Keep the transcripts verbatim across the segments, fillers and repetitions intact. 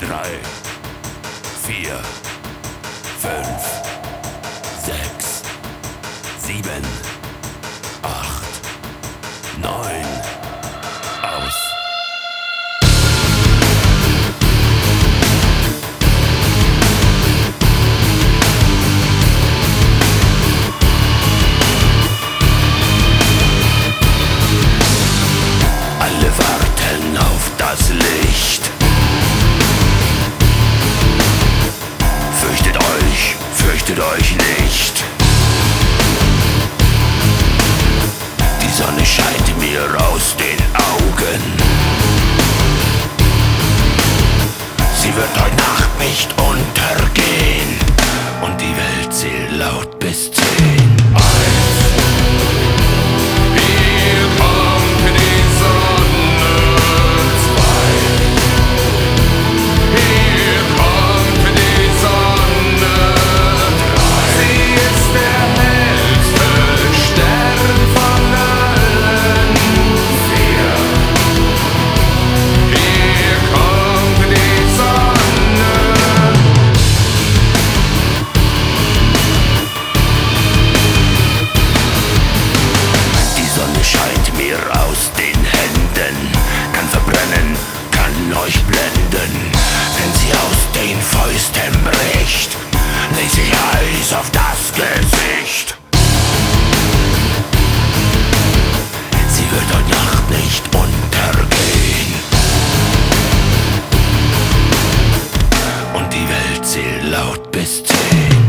drei, vier, fünf, sechs, sieben, acht, neun, aus. Alle warten auf das Licht. Fürchtet euch, fürchtet euch nicht. Die Sonne scheint mir aus den Augen. Sie wird heute Nacht nicht untergehen. Und die Welt zählt laut bis zehn. Aus den Händen, kann verbrennen, kann euch blenden. Wenn sie aus den Fäusten bricht, legt sich Eis auf das Gesicht. Sie wird heute Nacht nicht untergehen. Und die Welt zählt laut bis zehn.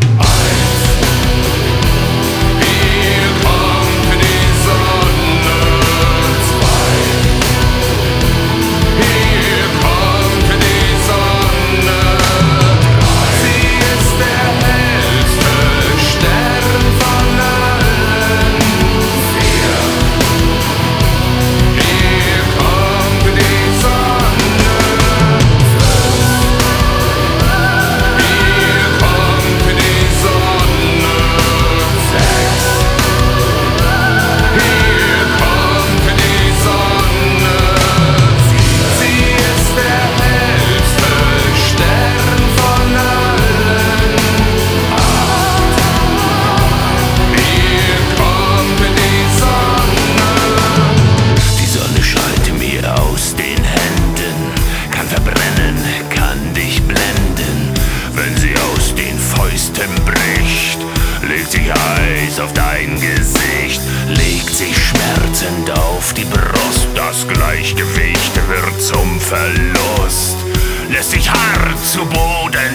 Bricht, legt sich Eis auf dein Gesicht, legt sich schmerzend auf die Brust. Das Gleichgewicht wird zum Verlust, lässt sich hart zu Boden